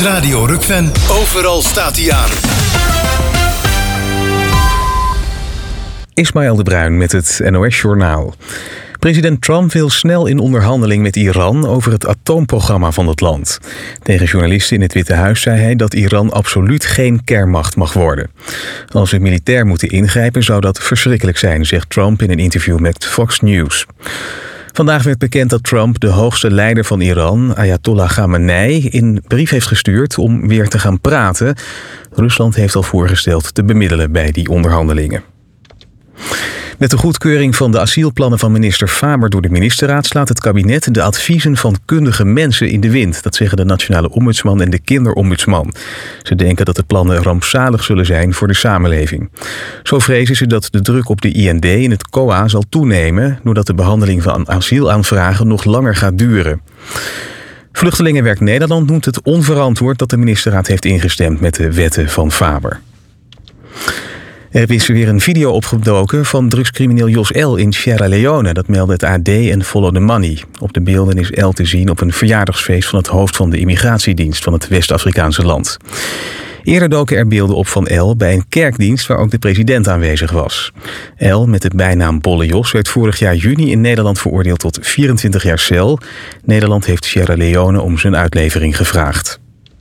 Radio Rukven. Overal staat hij aan. Ismaël de Bruin met het NOS-journaal. President Trump wil snel in onderhandeling met Iran over het atoomprogramma van het land. Tegen journalisten in het Witte Huis zei hij dat Iran absoluut geen kernmacht mag worden. Als we militair moeten ingrijpen zou dat verschrikkelijk zijn, zegt Trump in een interview met Fox News. Vandaag werd bekend dat Trump de hoogste leider van Iran, Ayatollah Khamenei, een brief heeft gestuurd om weer te gaan praten. Rusland heeft al voorgesteld te bemiddelen bij die onderhandelingen. Met de goedkeuring van de asielplannen van minister Faber door de ministerraad slaat het kabinet de adviezen van kundige mensen in de wind. Dat zeggen de Nationale Ombudsman en de Kinderombudsman. Ze denken dat de plannen rampzalig zullen zijn voor de samenleving. Zo vrezen ze dat de druk op de IND en het COA zal toenemen, doordat de behandeling van asielaanvragen nog langer gaat duren. Vluchtelingenwerk Nederland noemt het onverantwoord dat de ministerraad heeft ingestemd met de wetten van Faber. Er is weer een video opgedoken van drugscrimineel Jos L. in Sierra Leone. Dat meldde het AD en Follow the Money. Op de beelden is L te zien op een verjaardagsfeest van het hoofd van de immigratiedienst van het West-Afrikaanse land. Eerder doken er beelden op van L bij een kerkdienst waar ook de president aanwezig was. L, met de bijnaam Bolle Jos, werd vorig jaar juni in Nederland veroordeeld tot 24 jaar cel. Nederland heeft Sierra Leone om zijn uitlevering gevraagd.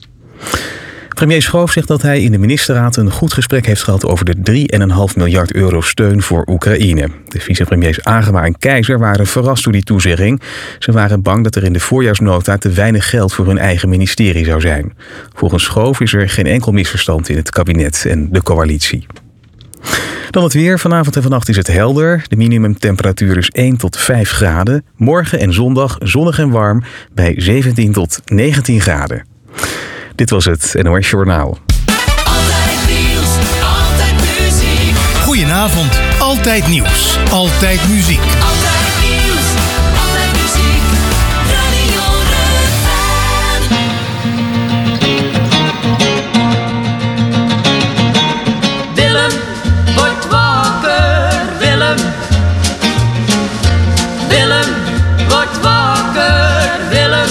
Premier Schoof zegt dat hij in de ministerraad een goed gesprek heeft gehad over de 3,5 miljard euro steun voor Oekraïne. De vicepremiers Agema en Keizer waren verrast door die toezegging. Ze waren bang dat er in de voorjaarsnota te weinig geld voor hun eigen ministerie zou zijn. Volgens Schoof is er geen enkel misverstand in het kabinet en de coalitie. Dan het weer. Vanavond en vannacht is het helder. De minimumtemperatuur is 1 tot 5 graden. Morgen en zondag zonnig en warm bij 17 tot 19 graden. Dit was het NOS Journaal. Altijd nieuws, altijd muziek. Goedenavond. Altijd nieuws. Altijd muziek. Altijd nieuws, altijd muziek. Radio Rukven. Willem, word wakker. Willem. Willem, word wakker. Willem.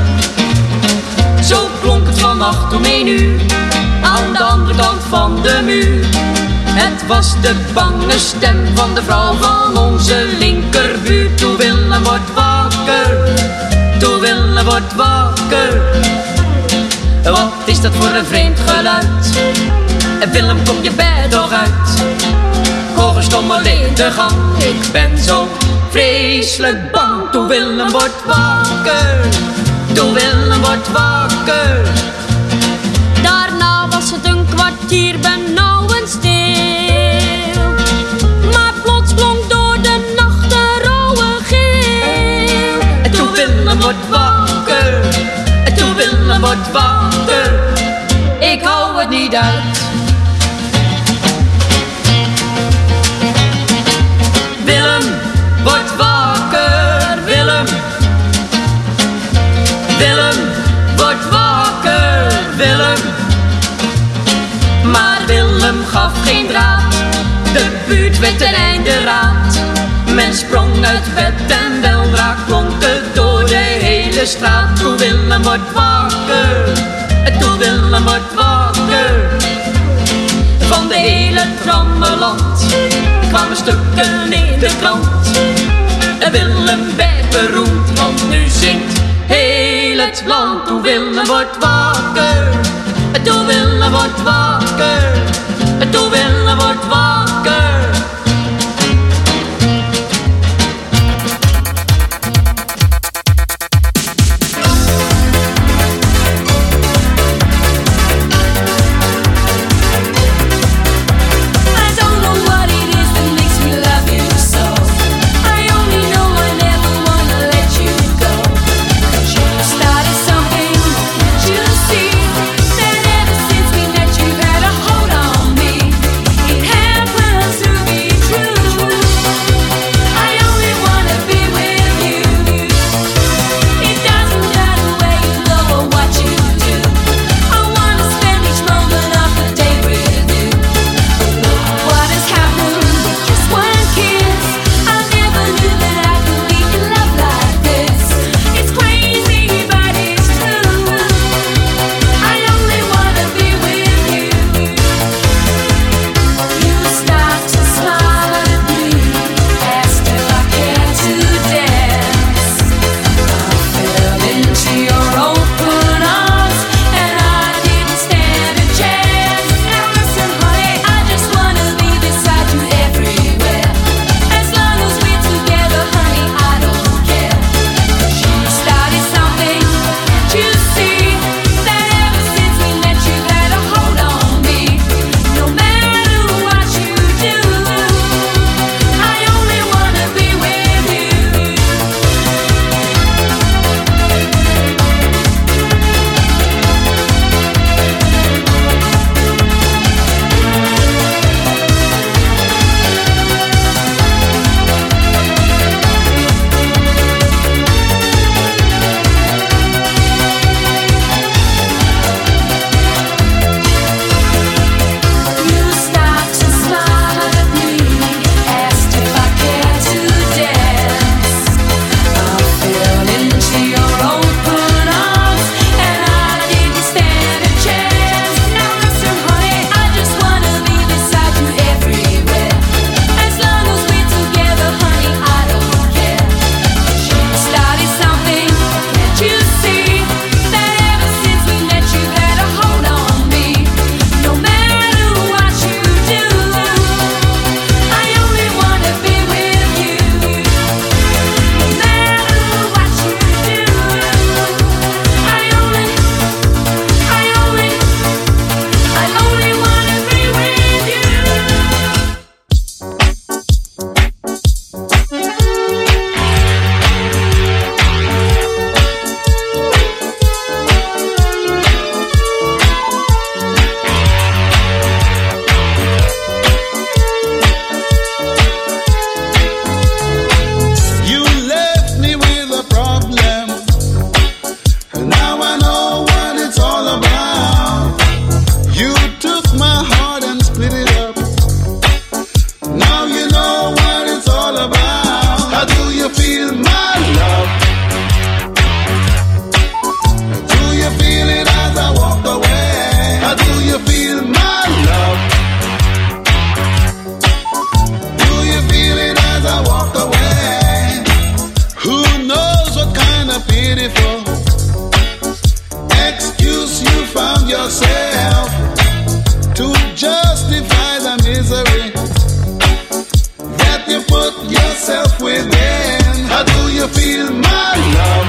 Zo klonk het vannacht om 1 uur, aan de andere kant van de muur. Het was de bange stem van de vrouw van onze linkerbuurt. Toe Willem wordt wakker, toe Willem wordt wakker. Wat is dat voor een vreemd geluid? Willem, kom je bed toch uit? Hoor een stommel in de gang, ik ben zo vreselijk bang. Toe Willem wordt wakker, toe Willem wordt wakker. Daarna was het een kwartier benauwend stil. Maar plots klonk door de nacht een rauwe gil. En toen Willem wordt wakker, en toen Willem wordt wakker. Ik hou het niet uit. Willem wordt wakker, Willem. Willem, word wakker, Willem. Maar Willem gaf geen draad, de buurt werd ten einde raad. Men sprong uit bed en weldra klonk het door de hele straat. Toe Willem wordt wakker, toe Willem wordt wakker. Van de hele trammeland kwamen stukken in de krant. Willem werd beroemd, want nu zingt heel het land. Toe Willem wordt wakker, toe Willem wordt wakker, toe Willem wordt wakker. yourself to justify the misery that you put yourself within. How do you feel, my love?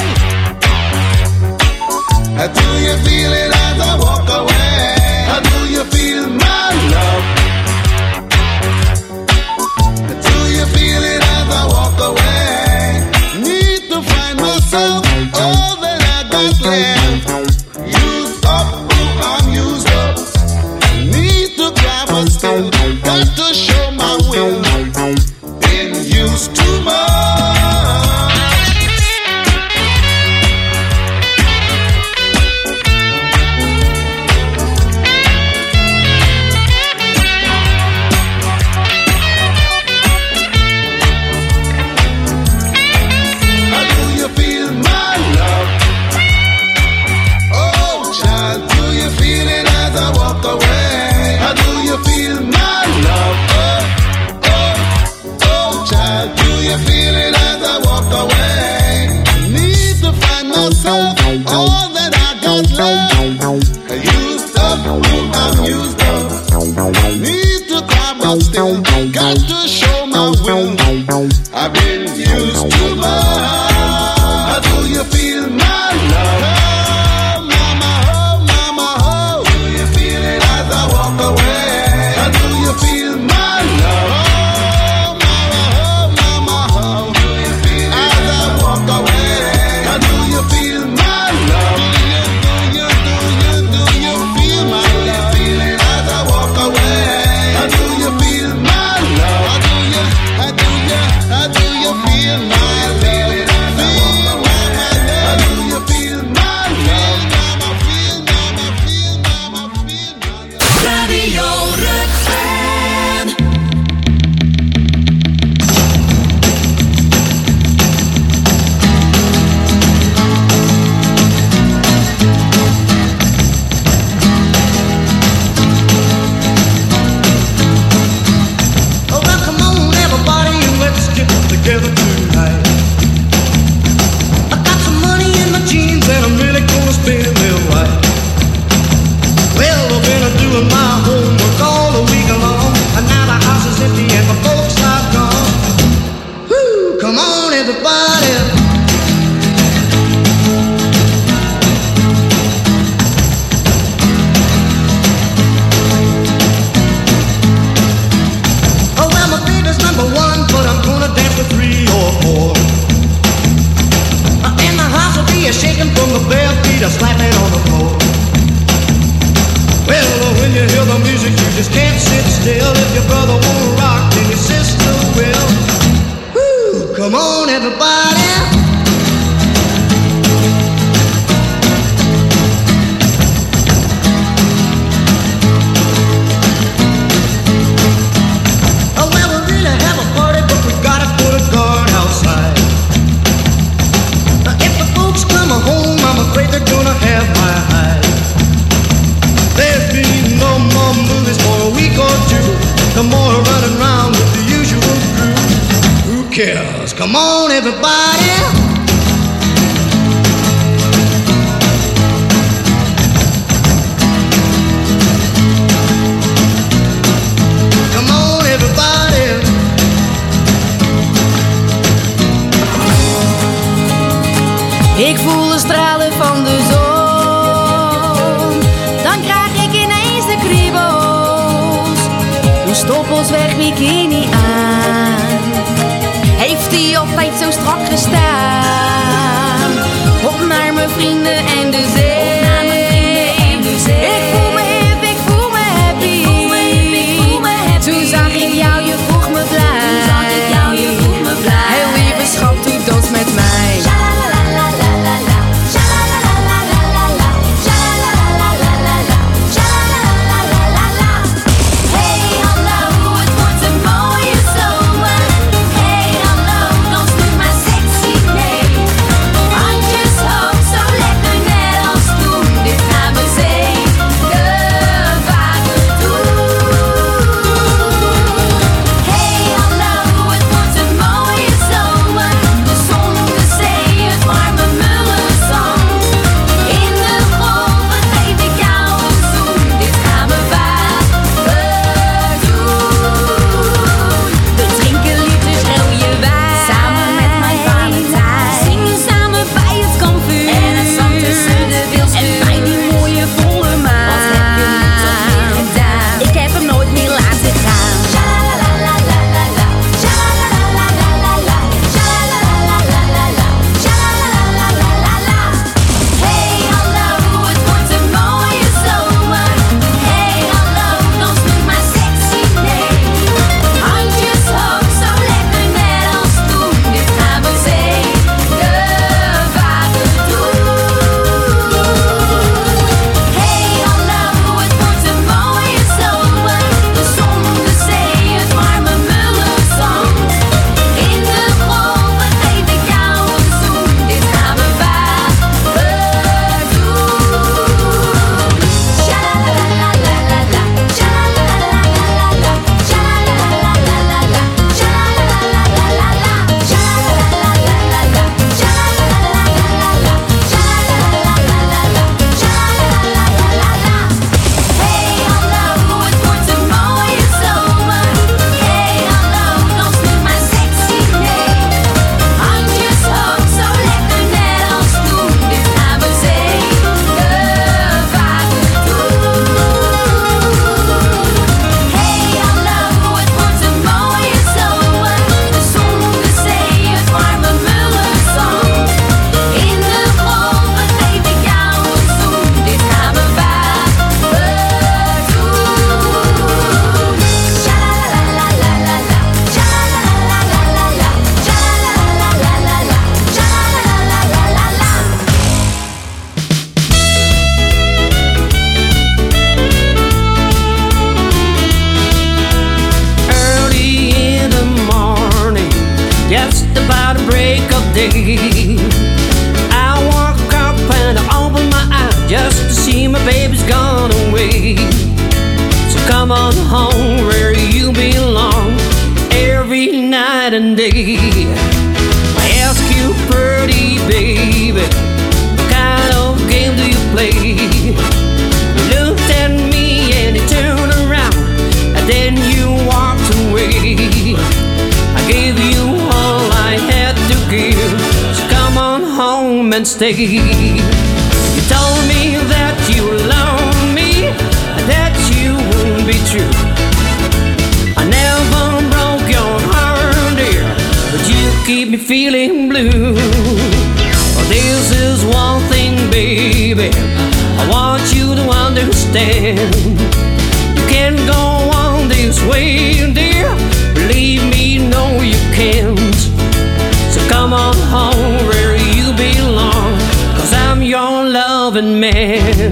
How do you feel it as I walk away? How do you feel, my love? How do you feel it as I walk away? Need to find myself, all that I got left. Used up, oh, I'm used up. Need to grab a still, got to show my will. Been used too much. All that I got left, used up, I'm used up. Need to cry, but still got to show my will. I've been used too much. How do you feel, my love? Oh, mama, oh, mama, oh. Do you feel it as I walk away? How do you feel, my love? Oh, mama, oh, mama, oh. Do you feel it as I walk away? How do you feel, my love? Do you feel my love? Feel it as I walk away. How do you feel, my love? How do you feel my love? Feel it as I walk away. How do you feel my love? Feel my love. Radio Rutgen. Oh, well, come on, everybody, let's get together tonight. I got some money in my jeans and I'm really gonna spend it right. Well, I've been doing my homework all the week long, and now the house is empty and my folks are gone. Woo, come on, everybody. Oh, well, my baby's number one, but I'm gonna dance with 3 or 4. And the house will be shaking from the bare feet slapping on the floor. Well, when you hear the music, you just can't sit still. If your brother won't rock, then your sister will. Woo, come on, everybody. Oh, well, we really have a party, but we gotta put a guard outside. If the folks come home, I'm afraid they're gonna have my hide. There'll be no more movies for a week or two. No more running around with the usual crew. Who cares? Come on, everybody. Come on, everybody. Ik voel de stralen van de zon. Dan krijg ik ineens de kriebels. Doe stoppels weg, bikini aan. Heeft hij altijd zo strak gestaan? Op naar mijn vrienden en de zee. Ik voel me hip, ik voel me happy. Toen zag ik jou, je vroeg me blij. Heel lieve schat, doe dans met mij. Handjes hoog, zo lekker break of day. I woke up and I opened my eyes just to see my baby's gone away. So come on home where you belong every night and day. I ask you, pretty baby, what kind of game do you play? You looked at me and you turned around, and then you walked away. I gave you all I had to give, so come on home and stay. You told me that you love me, and that you won't be true. I never broke your heart, dear, but you keep me feeling blue. Well, this is one thing, baby, I want you to understand. You can't go on this way, dear, believe me, no you can't. So come on home where you belong, 'cause I'm your loving man.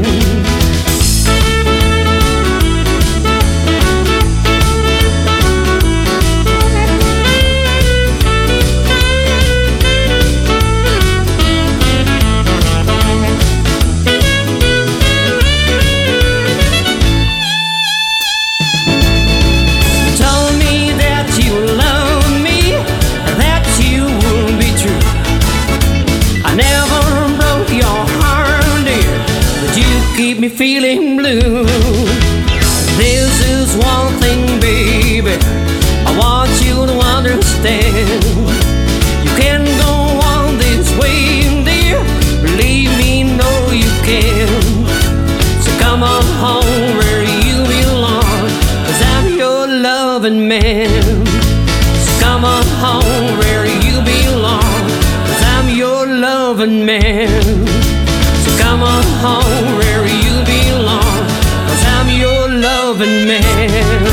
Keep me feeling blue. This is one thing, baby, I want you to understand. You can't go on this way, dear, believe me, no you can't. So come on home where you belong, 'cause I'm your loving man. So come on home where you belong, 'cause I'm your loving man. Come on home where you belong, 'cause I'm your loving man.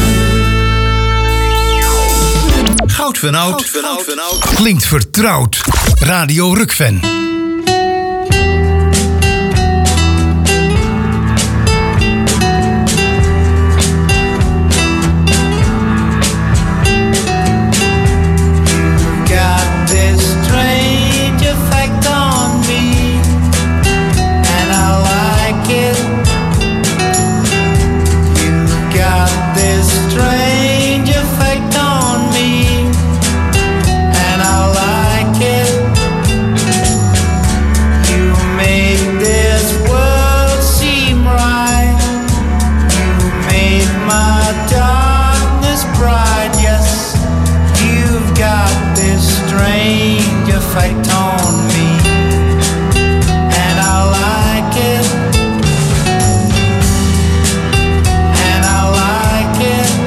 Goud van Oud klinkt vertrouwd. Radio Rukven. And I like it.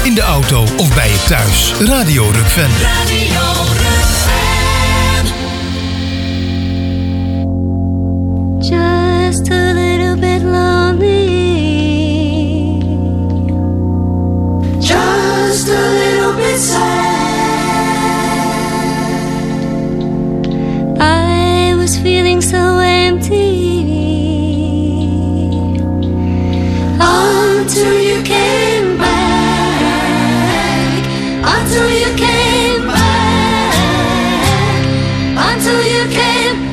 in de auto of bij je thuis. Radio Rukven. Radio Rukven. Just a little bit lonely. Just a little bit sad. I was feeling so empty Until you came back. Until you came back. Until you came.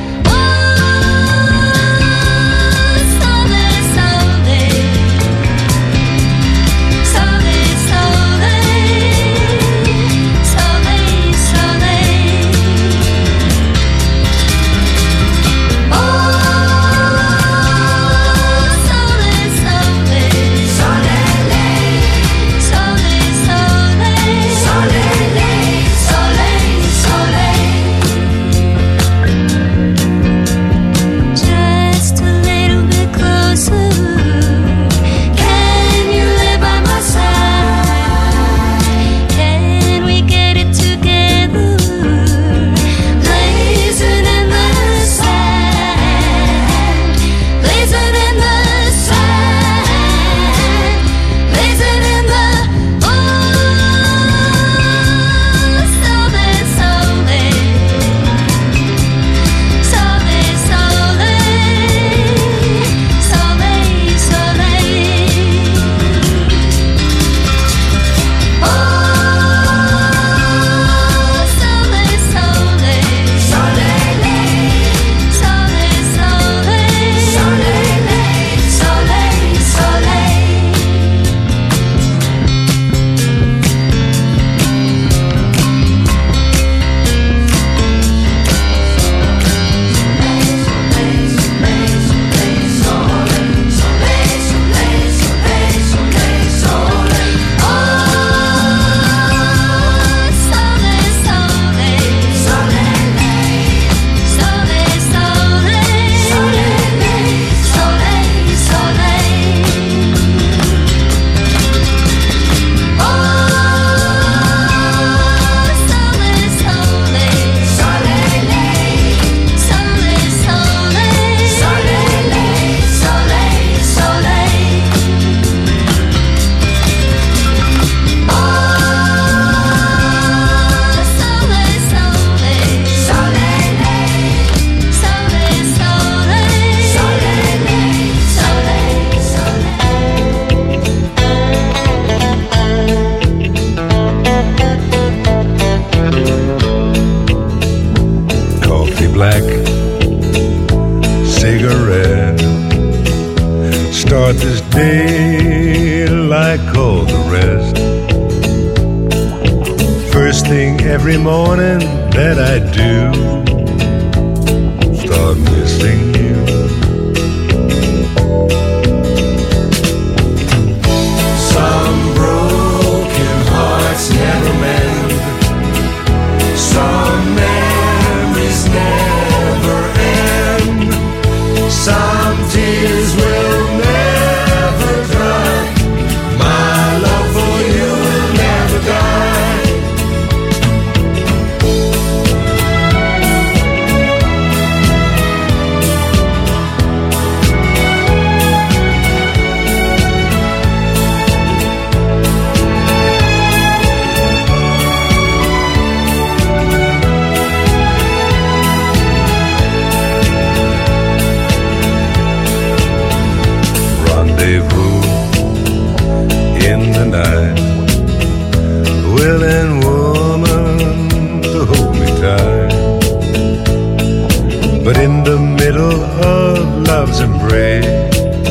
Start this day like all the rest. First thing every morning that I do, start missing you. Some broken hearts never mend. Some memories never end. Some tears will never dry. My love for you will never die. Rendezvous in the night, willing woman to hold me tight. But in the middle of love's embrace,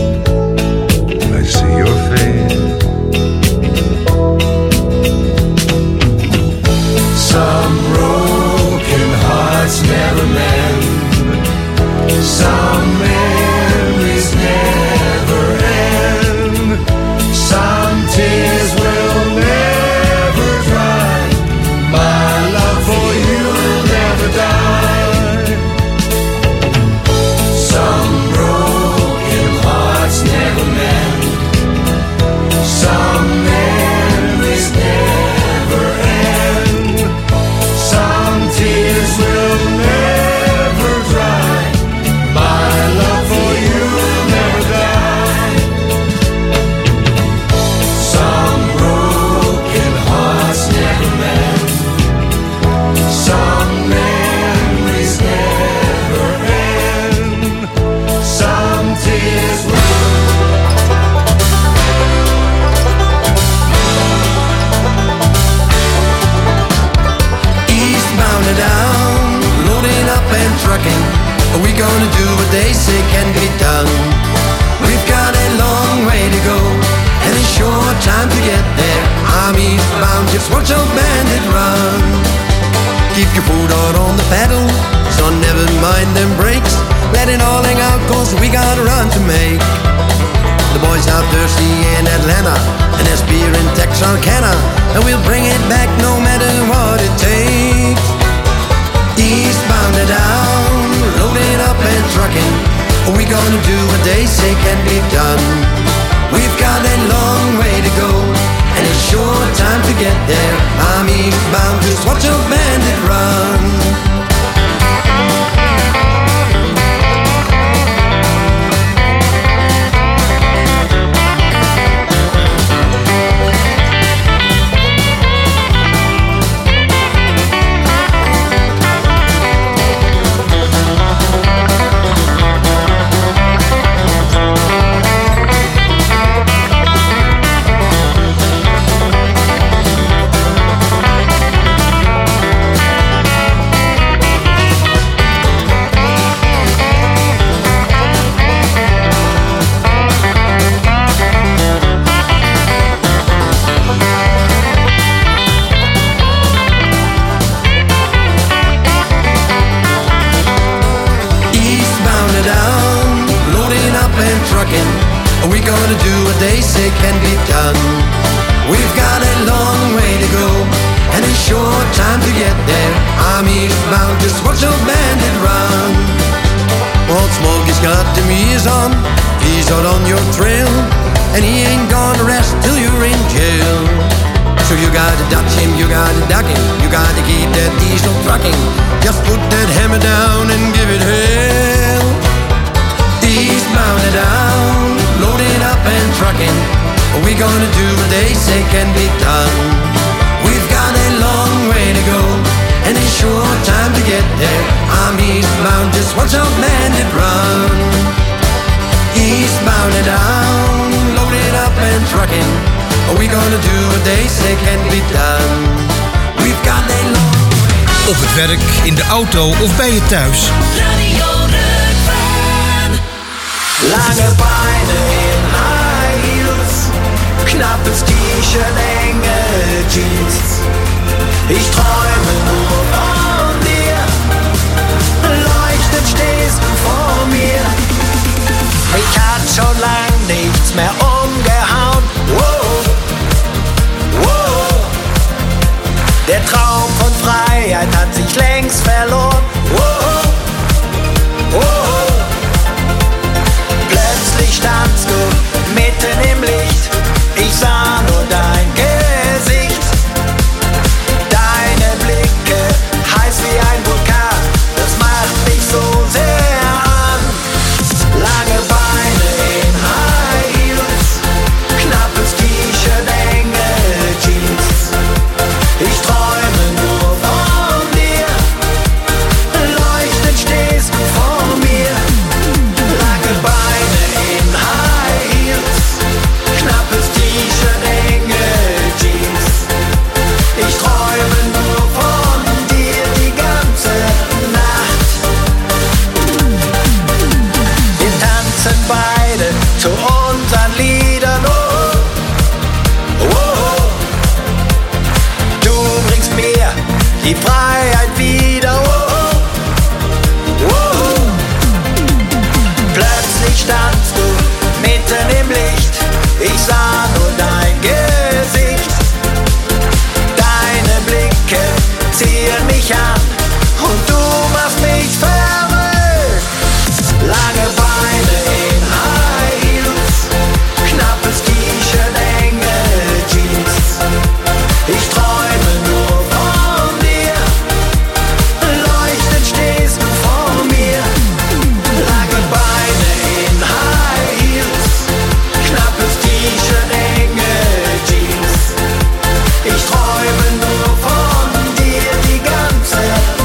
I see your face. Some broken hearts never mend. Some memories never end. Some tears will never dry. My love for you will never die. Some broken hearts never mend. Some memories your foot out on the pedal, so never mind them brakes. Let it all hang out, cause we got a run to make. The boys are thirsty in Atlanta, and there's beer in Texarkana, and we'll bring it back no matter what it takes. Eastbound and down, loading up and trucking. We gonna do what they say can be done. We've got a long way to go, and a short time to get there. I'm eastbound, just watch a bandit run. We gonna do what they say can be done. We've got a long way to go, and a short time to get there. I'm eastbound, just watch a bandit run. Old Smokey's got the ears on, he's out on your trail, and he ain't gonna rest till you're in jail. So you gotta dodge him, you gotta duck him, you gotta keep that diesel trucking. Just put that hammer down and give it hell. Eastbound and down, loading up and trucking. We gonna do what they say can be done. We've got a long way to go, and a short time to get there. I'm eastbound, just watch out bandit run. Eastbound and down, loading up and trucking. We gonna do what they say can be done. We've got a long way. Op het werk, in de auto of bij je thuis. Radio Rukven. Lange Beine in High Heels, knappes T-Shirt, enge Jeans. Ich träume nur von dir, leuchtend stehst du vor mir. Mich hat schon lang nichts mehr umgehauen. Wow, wow. Der Traum von Freiheit hat sich längst verloren. Wow, wow. Plötzlich standst du mitten im Licht, ich sah nur dein Gesicht. Deine Blicke heiß wie ein Vulkan, das macht mich so sehr an. Lange Beine in High Heels, knappes T-Shirt, enge Jeans. Ich träume nur von dir, leuchtend stehst du vor mir. Lange Beine in High Heels, knappes T-Shirt, enge Jeans. Ich träume nur von dir die ganze Nacht. Wir tanzen beide zu unseren Liedern. Oh, oh. Du bringst mir die Freiheit wieder. Oh, oh. Plötzlich standst du mitten im Licht, ich sah nur dein Gesicht. Deine Blicke ziehen mich an und du machst mich verrückt. Lange Beine in High Heels, knappes T-Shirt, enge Jeans. Ich träume nur von dir, leuchtend stehst du vor mir. Lange Beine in High Heels, knappes T-Shirt, enge Jeans. Ich träume nur von dir die ganze Nacht.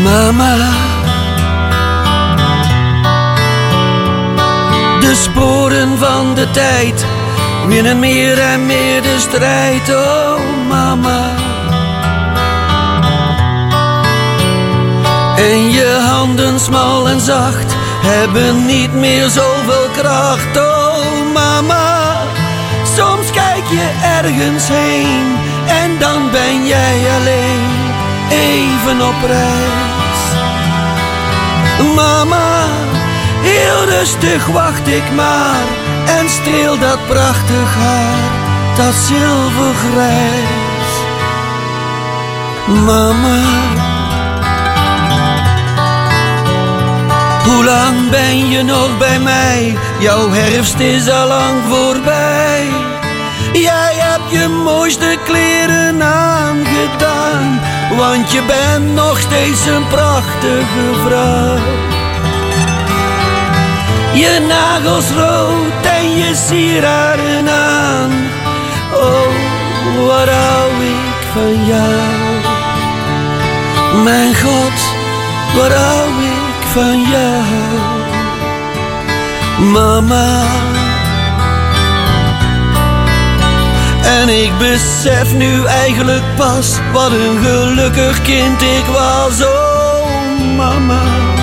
Mama, de sporen van de tijd winnen meer en meer de strijd, oh mama. En je handen smal en zacht hebben niet meer zoveel kracht, oh mama. Soms kijk je ergens heen en dan ben jij alleen, even op reis. Mama, heel rustig wacht ik maar en streel dat prachtig haar, dat zilvergrijs. Mama, hoe lang ben je nog bij mij? Jouw herfst is al lang voorbij. Jij hebt je mooiste kleren aangedaan, want je bent nog steeds een prachtige vrouw. Je nagels rood en je sieraden aan, oh, wat hou ik van jou. Mijn God, wat hou ik van jou. Mama. En ik besef nu eigenlijk pas wat een gelukkig kind ik was, oh mama.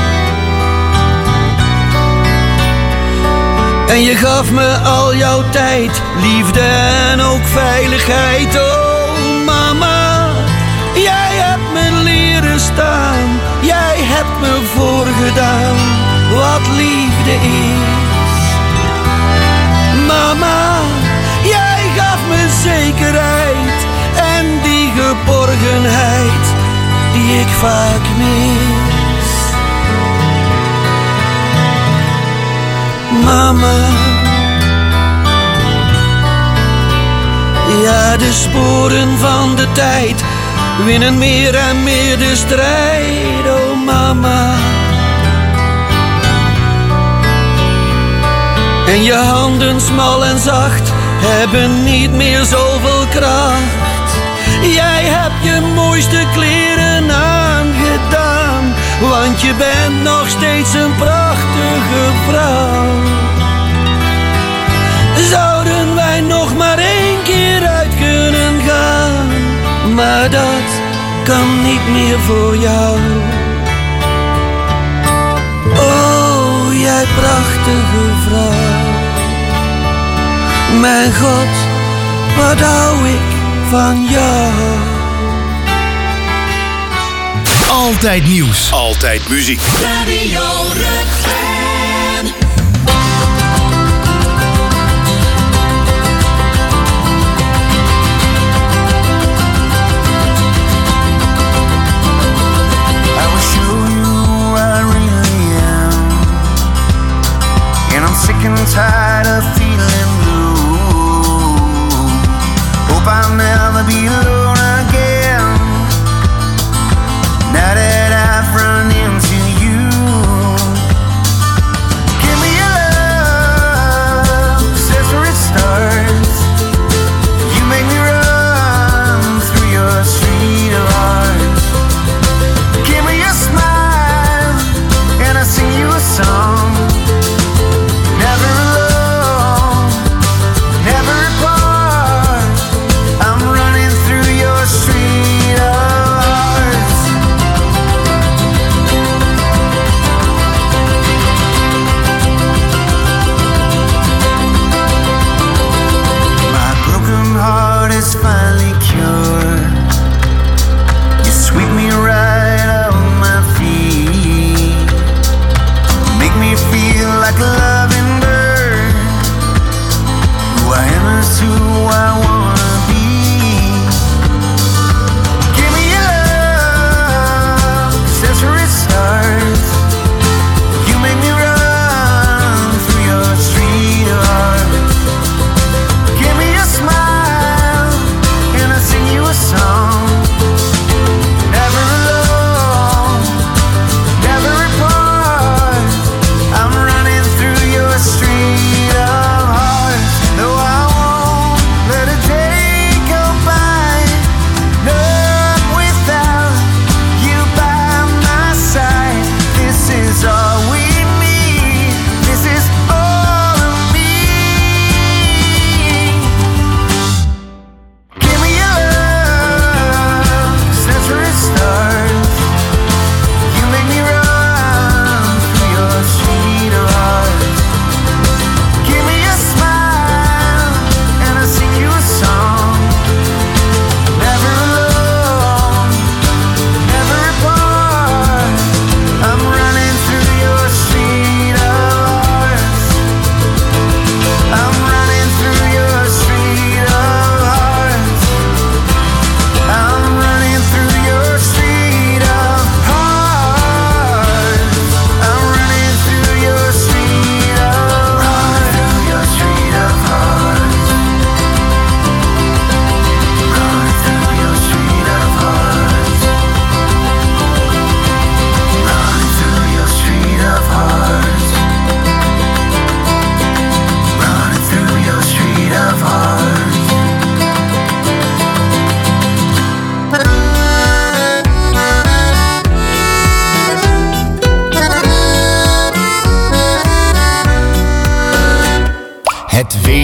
En je gaf me al jouw tijd, liefde en ook veiligheid, oh mama. Jij hebt me leren staan, jij hebt me voorgedaan wat liefde is. Mama, jij gaf me zekerheid en die geborgenheid die ik vaak mis. Mama, ja, de sporen van de tijd winnen meer en meer de strijd, oh mama. En je handen smal en zacht hebben niet meer zoveel kracht. Jij hebt je mooiste kleren aangedaan, want je bent nog steeds een prachtige vrouw. Zouden wij nog maar 1 keer uit kunnen gaan, maar dat kan niet meer voor jou. Oh, jij prachtige vrouw. Mijn God, wat hou ik van jou. Altijd nieuws. Altijd muziek. Radio Rutgen. I will show you who I really am, and I'm sick and tired of feeling blue. Hope I'll never be alone again, now that I've run into you.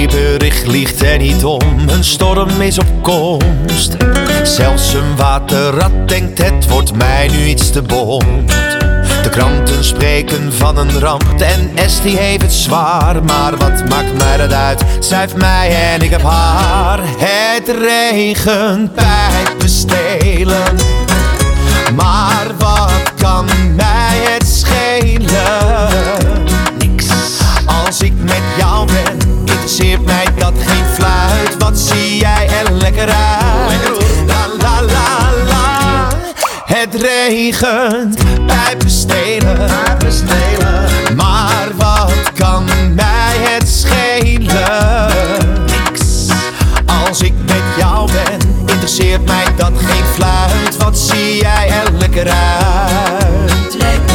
weerbericht liegt er niet om, een storm is op komst. Zelfs een waterrat denkt het wordt mij nu iets te bont. De kranten spreken van een ramp, de NS die heeft het zwaar. Maar wat maakt mij dat uit, zij heeft mij en ik heb haar. Het regent, pijpen stelen, maar wat kan mij het schelen? Niks. Als ik met jou ben, interesseert mij dat geen fluit. Wat zie jij er lekker uit? La la la la. Het regent, pijpen stelen, maar wat kan mij het schelen? Niks. Als ik met jou ben, interesseert mij dat geen fluit. Wat zie jij er lekker uit?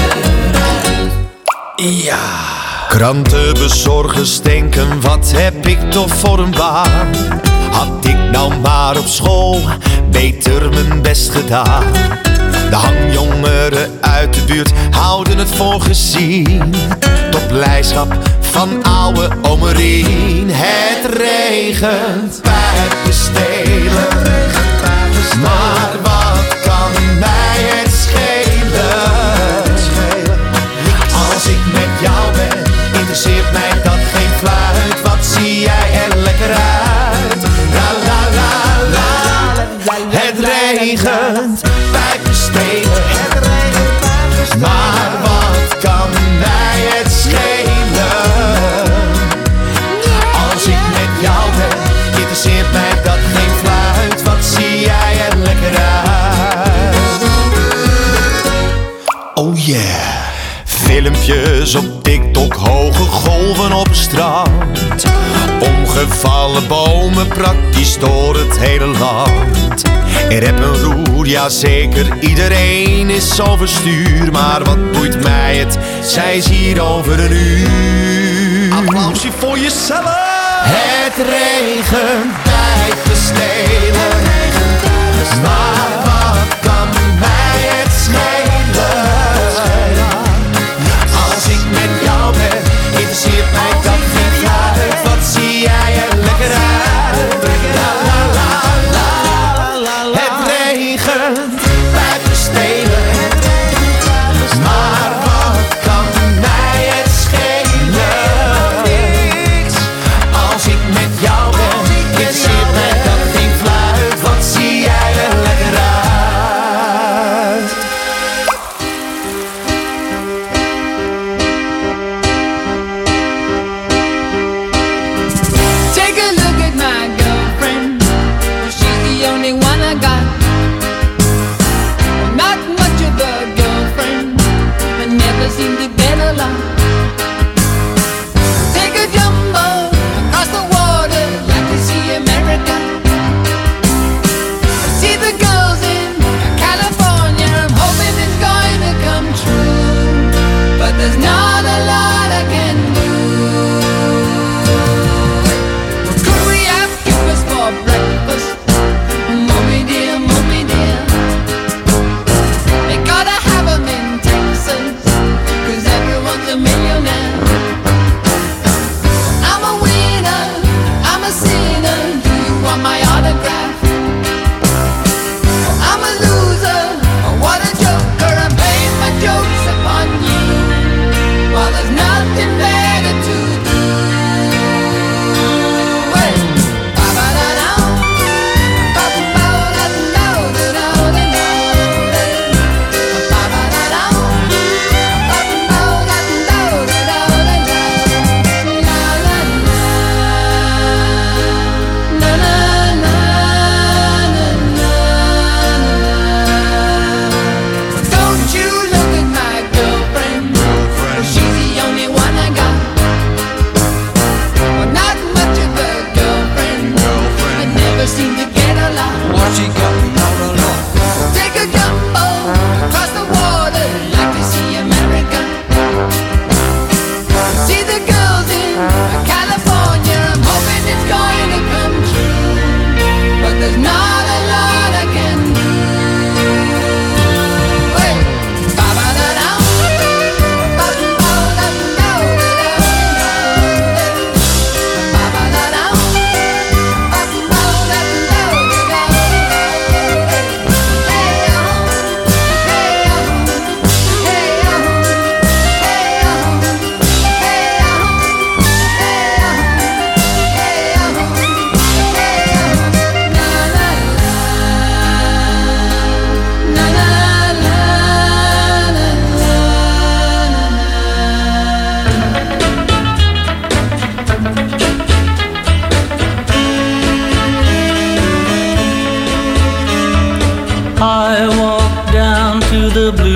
Ja. Krantenbezorgers denken, wat heb ik toch voor een baan? Had ik nou maar op school beter mijn best gedaan. De hangjongeren uit de buurt houden het voor gezien. Tot blijdschap van oude ome Rien. Het regent, pijpen stelen, maar wat kan mij het schelen? Als ik met jou ben, interesseert mij dat geen fluit. Wat zie jij er lekker uit? La la la la. Het regent, pijpen stelen, maar wat kan mij het schelen? Als ik met jou ben, interesseert mij dat geen fluit. Wat zie jij er lekker uit? Oh yeah. Filmpjes op TikTok, hoge golven op het strand. Omgevallen bomen praktisch door het hele land. Er heb een roer, ja zeker, iedereen is overstuur. Maar wat boeit mij het, zij is hier over een uur. Applausje voor jezelf. Het regent, pijpen stelen, maar wat kan mij het schelen? Als ik met jou ben, interesseert mij dat geen fluit. Wat zie jij er lekker uit? La la la la. Het regent, pijpen stelen, maar wat kan mij het schelen? Niks. Als ik met jou ben, interesseert mij dat geen fluit. Wat zie jij er lekker uit?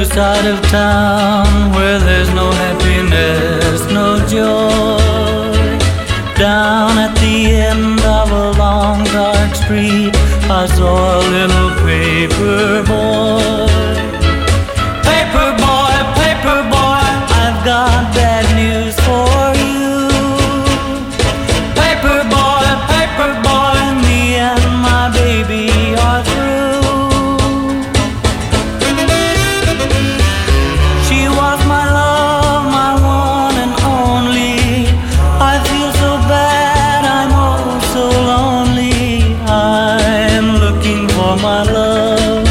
side of town where there's no happiness, no joy. Down at the end of a long dark street, I saw a little paper boy. Paper boy, paper boy, I've got bad news for you. Paper boy, me and my baby are through. She was my love, my one and only. I feel so bad, I'm oh so lonely. I'm looking for my love.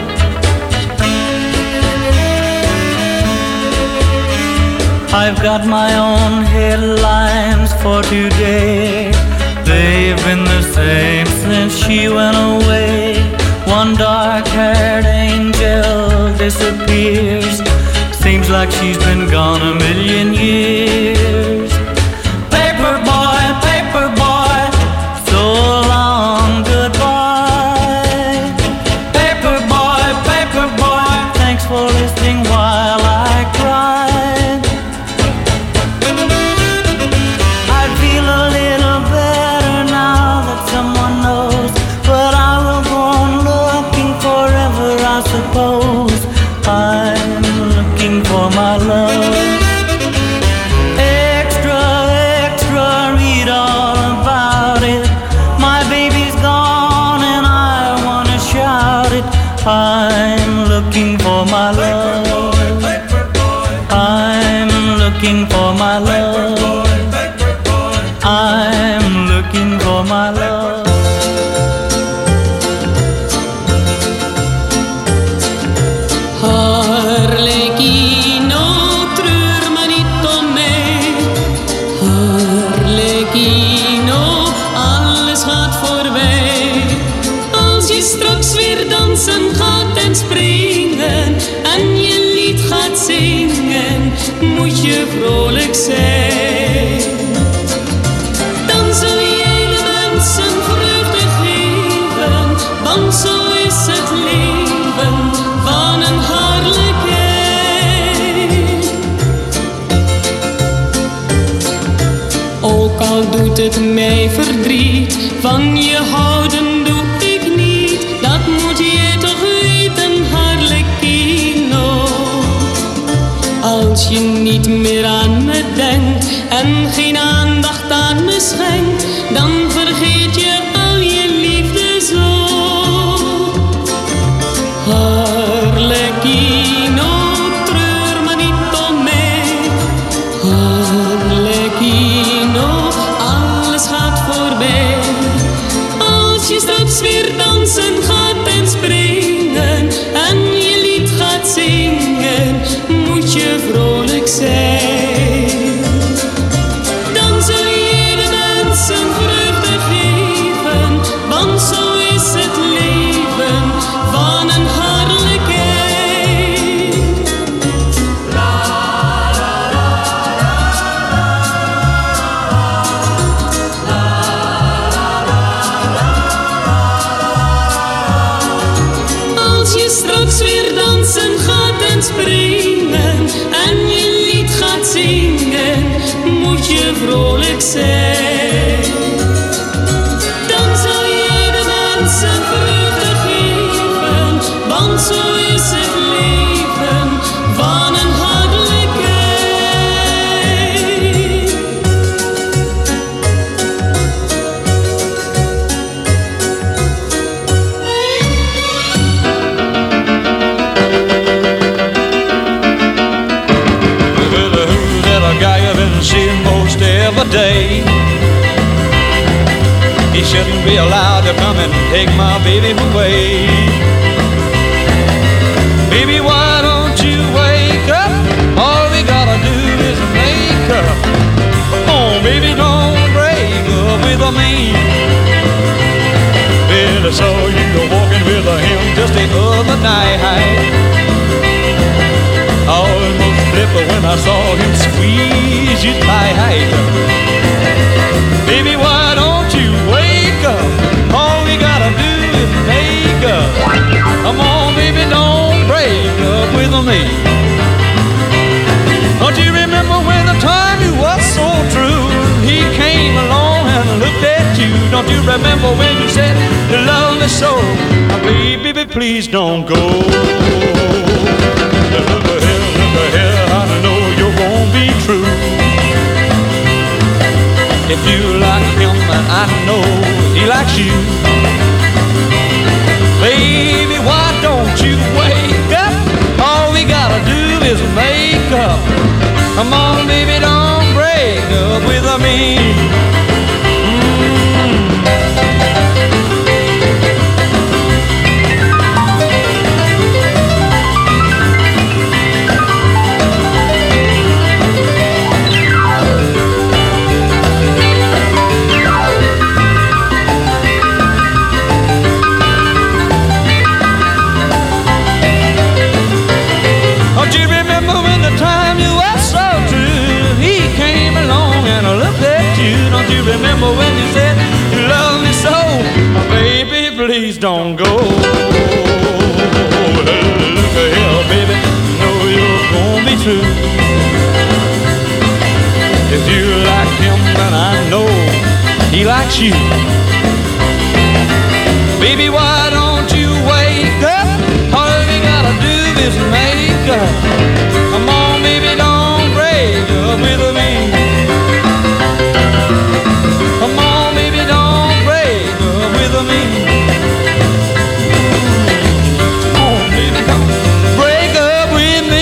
I've got my own headlines for today. They've been the same since she went away. One dark-haired angel disappears. Seems like she's been gone a million years. Paper boy, so long, goodbye. Paper boy, thanks for listening while I cried. I feel a little better now that someone knows, but I will go on looking forever, I suppose. I'm looking for my love. Extra, read all about it. My baby's gone and I wanna shout it. I'm looking for my love. I'm looking for my love. I'm looking for my love. Arlecchino, treur maar niet om mij. Arlecchino, alles gaat voorbij. Als je straks weer dansen gaat en springen en je lied gaat zingen, moet je vrolijk zijn. Dan zul jij de mensen vreugde geven, want zo is het leven van een harlekijn. Ook al doet het mij verdriet, van je houden doe ik niet. Dat moet je toch weten, harlekino. Als je niet meer aan me denkt en geen aandacht aan me schenkt, dan vergeet je al je liefde zo. Arlecchino, treur maar niet om mij. Arlecchino, alles gaat voorbij. Als je straks weer dansen gaat en springen en je lied gaat zingen, moet je vrolijk zijn. Dan zul je de mensen vreugde geven, want zo is het leven van een harlekijn. Als je straks weer dansen gaat en springen en je lied gaat zingen, moet je vrolijk zijn. Dan zal je de mensen vreugde geven, want zo is het leven van een harlekijn. Seeing most every day. He shouldn't be allowed to come and take my baby away. Baby, why don't you wake up? All we gotta do is make up. Oh, baby, don't break up with me. Baby, I saw you walking with him just the other night. I almost flipped when I saw him squeeze you tight. Baby, why don't you wake up? All we gotta do is make up. Come on, baby, don't break up with me. remember when you said you love me so. Baby, please don't go. Look ahead, I know you won't be true. If you like him, and I know he likes you. Baby, why don't you wake up? All we gotta do is make up. Come on, baby, don't break up with me. Remember when you said you love me so? Baby, please don't go. Look here, baby, know you're gonna be true. If you like him, then I know he likes you. Baby, why don't you wake up? All we gotta do is make up. Come on, baby, don't break up with me. Come on, baby, don't break up with me. Come on, baby, don't break up with me.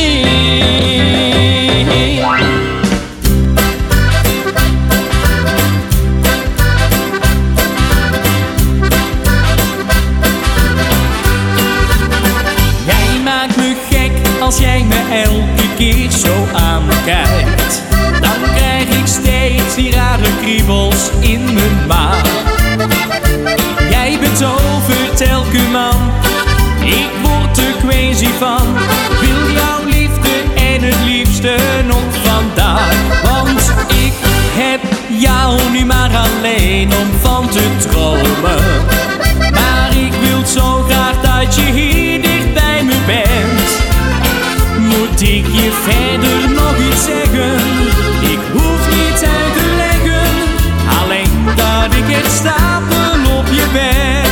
Jij maakt me gek als jij me elke keer zo aankijkt. Dan krijg ik steeds die rare kriebels in mijn maag. Jij betovert elke man, ik word er crazy van. Wil jouw liefde en het liefste nog vandaag. Want ik heb jou nu maar alleen om van te dromen. Maar ik wil zo graag dat je hier dicht bij me bent. Moet ik je verder nog iets zeggen? Ik hoef niet uit te leggen, alleen dat ik het stapel op je ben.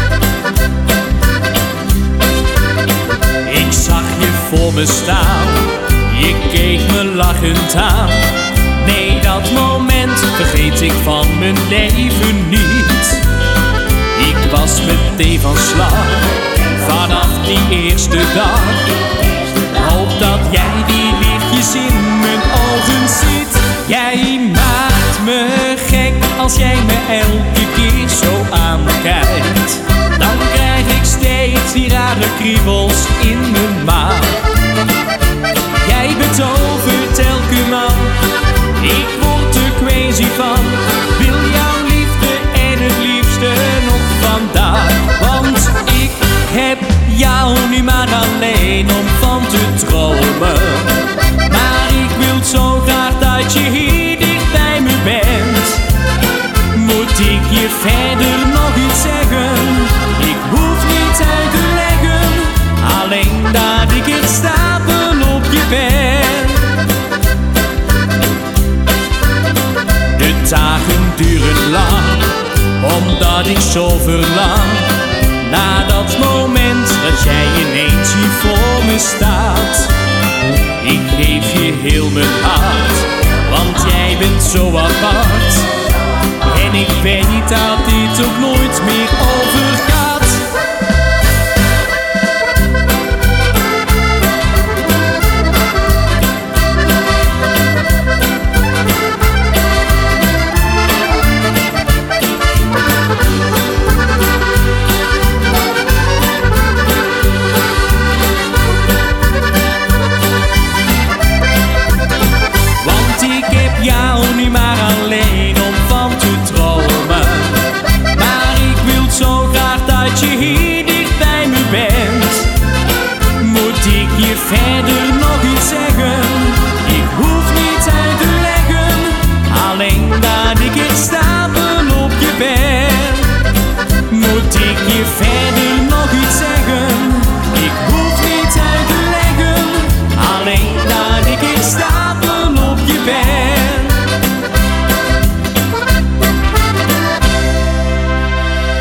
Ik zag je voor me staan, je keek me lachend aan. Nee, dat moment vergeet ik van mijn leven niet. Ik was meteen van slag, vanaf die eerste dag. Hoop dat jij die lichtjes in mijn ogen ziet. Jij maakt me gek als jij me elke keer zo aankijkt. Dan krijg ik steeds die rare kriebels in mijn maag. Jij betovert elke man, ik word er crazy van. Wil jouw liefde en het liefste nog vandaag. Want ik heb jou nu maar alleen om van te dromen. Maar ik wil zo graag dat je hier dicht bij me bent. Moet ik je verder nog iets zeggen? Ik hoef niet uit te leggen, alleen dat ik het stapel op je ben. De dagen duren lang, omdat ik zo verlang naar dat moment dat jij ineens hier voor me staat. Ik geef je heel mijn hart, want jij bent zo apart. En ik weet dat dit ook nooit meer overgaat. Verder nog iets zeggen, ik hoef niet uit te leggen, alleen dat ik het stapel op je ben. Moet ik je verder nog iets zeggen, ik hoef niet uit te leggen, alleen dat ik het stapel op je ben.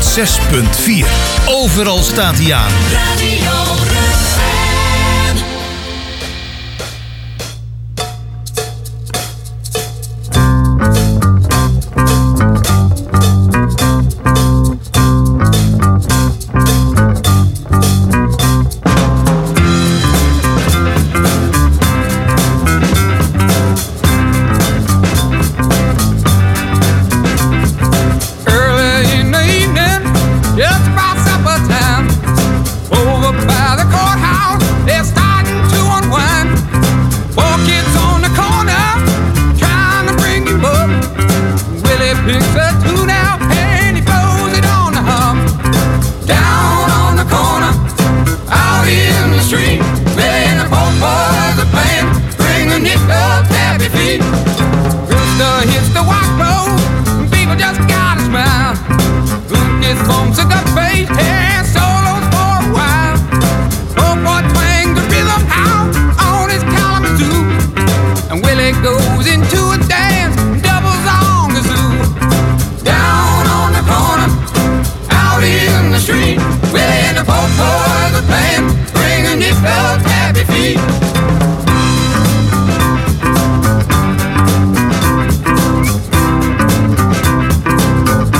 106.4. Overal staat hij aan. Radio Hits bombs, I got faith.